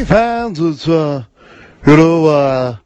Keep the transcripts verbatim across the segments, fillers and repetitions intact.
fans, it's, uh, you know, uh,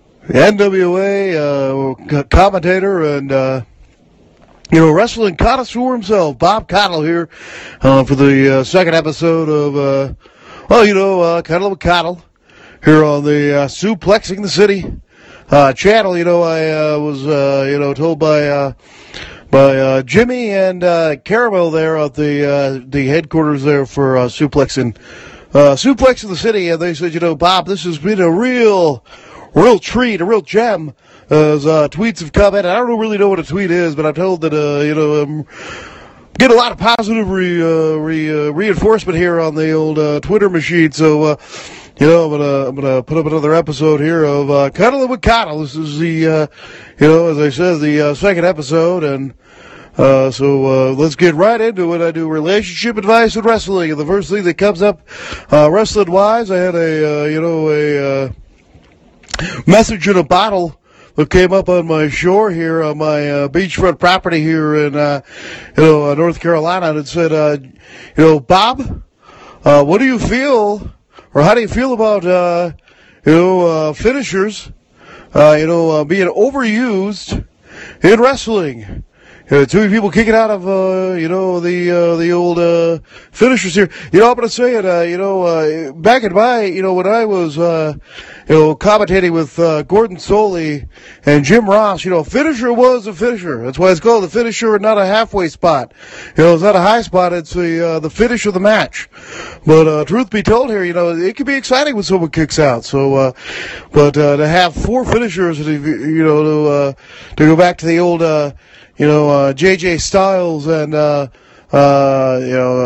N W A uh, commentator and, uh, you know, wrestling connoisseur himself, Bob Caudle here uh, for the uh, second episode of, uh, well, you know, uh, Cuddle with Caudle here on the uh, Suplexing the City uh, channel. You know, I uh, was, uh, you know, told by uh, by uh, Jimmy and uh, Caramel there at the uh, the headquarters there for uh, Suplexing, uh, Suplexing the City, and they said, you know, Bob, this has been a real, real treat, a real gem. As uh, tweets have come in. I don't really know what a tweet is, but I'm told that, uh, you know, I'm getting a lot of positive re, uh, re, uh, reinforcement here on the old uh, Twitter machine. So, uh, you know, I'm gonna I'm gonna put up another episode here of uh, Cuddling with Caudle. This is the, uh, you know, as I said, the uh, second episode, and uh, so uh, let's get right into it. I do relationship advice with wrestling, and the first thing that comes up, uh, wrestling wise, I had a, uh, you know, a uh, message in a bottle that came up on my shore here on my uh, beachfront property here in, uh, you know, uh, North Carolina, and it said, uh, you know, Bob, uh, what do you feel, or how do you feel about, uh, you know, uh, finishers, uh, you know, uh, being overused in wrestling? Uh, too many people kicking out of, uh, you know, the uh, the old uh, finishers here. You know, I'm going to say it, uh, you know, uh, back in my, you know, when I was, uh, you know, commentating with uh, Gordon Soley and Jim Ross, you know, finisher was a finisher. That's why it's called the finisher and not a halfway spot. You know, it's not a high spot. It's the, uh, the finish of the match. But uh, truth be told here, you know, it can be exciting when someone kicks out. So, uh, but uh, to have four finishers, you know, to, uh, to go back to the old, uh, you know, uh, J J Styles and, uh, uh, you know,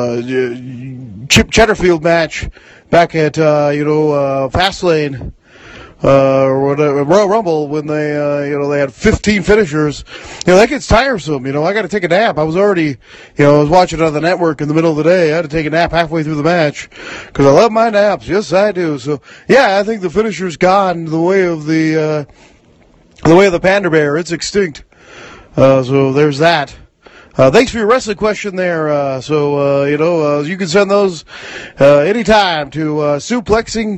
uh, Chip Cheddarfield match back at, uh, you know, uh, Fastlane, uh, or whatever, Royal Rumble, when they, uh, you know, they had fifteen finishers. You know, that gets tiresome. You know, I got to take a nap. I was already, you know, I was watching it on the network in the middle of the day. I had to take a nap halfway through the match because I love my naps. Yes, I do. So, yeah, I think the finisher's gone the way of the, uh, the way of the panda bear. It's extinct. Uh, so there's that. Uh, thanks for your wrestling question there. Uh, so, uh, you know, uh, you can send those, uh, anytime to, uh, suplexing,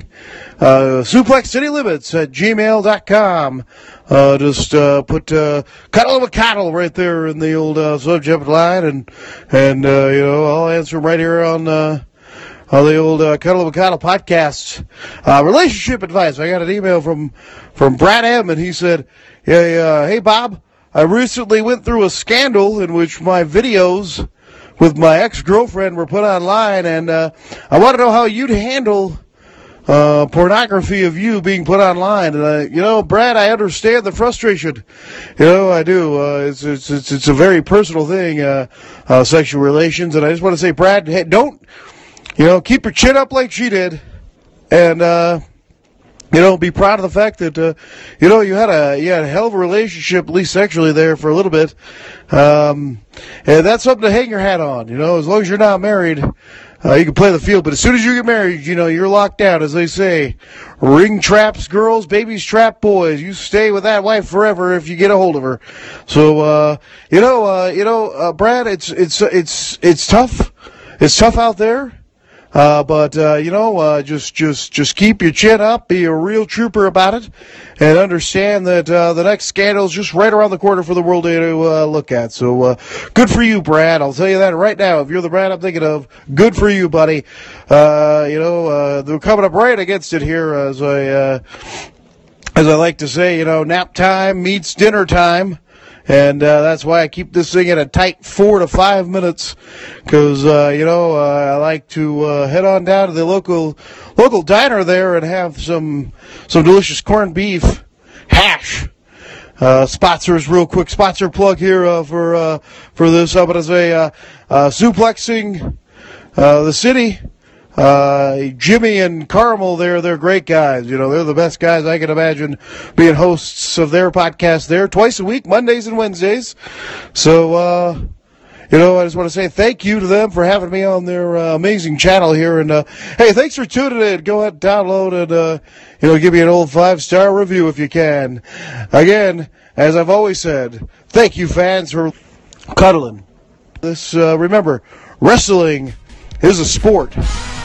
uh, suplex city limits at gmail dot com. Uh, just, uh, put, uh, Cuddle with Caudle right there in the old, uh, subject line, and, and, uh, you know, I'll answer them right here on, uh, on the old, uh, Cuddle with Caudle podcast. Uh, relationship advice. I got an email from, from Brad M, and he said, hey, uh, hey, Bob, I recently went through a scandal in which my videos with my ex-girlfriend were put online, and uh, I want to know how you'd handle uh, pornography of you being put online. And, uh, you know, Brad, I understand the frustration. You know, I do. Uh, it's, it's it's it's a very personal thing, uh, uh, sexual relations, and I just want to say, Brad, hey, don't, you know, keep your chin up like she did, and, uh, you know, be proud of the fact that, uh, you know, you had a you had a hell of a relationship, at least sexually, there for a little bit. Um, and that's something to hang your hat on. You know, as long as you're not married, uh, you can play the field. But as soon as you get married, you know, you're locked down, as they say. Ring traps girls, babies trap boys. You stay with that wife forever if you get a hold of her. So, uh, you know, uh, you know, uh, Brad, it's it's it's it's tough. It's tough out there. Uh, but, uh, you know, uh, just, just, just keep your chin up, be a real trooper about it, and understand that, uh, the next scandal is just right around the corner for the world to, uh, look at. So, uh, good for you, Brad. I'll tell you that right now. If you're the Brad I'm thinking of, good for you, buddy. Uh, you know, uh, they're coming up right against it here, as I, uh, as I like to say, you know, nap time meets dinner time. And uh, that's why I keep this thing at a tight four to five minutes, because uh, you know uh, I like to uh, head on down to the local local diner there and have some some delicious corned beef hash. Uh, sponsors, real quick sponsor plug here uh, for uh, for this. I'm going to say uh, uh, suplexing uh, the city. Uh, Jimmy and Carmel, they're, they're great guys. You know, they're the best guys I can imagine being hosts of their podcast there twice a week, Mondays and Wednesdays. So, uh, you know, I just want to say thank you to them for having me on their uh, amazing channel here. And, uh, hey, thanks for tuning in. Go ahead and download and, uh, you know, give me an old five-star review if you can. Again, as I've always said, thank you, fans, for cuddling. This, uh, remember, wrestling is a sport.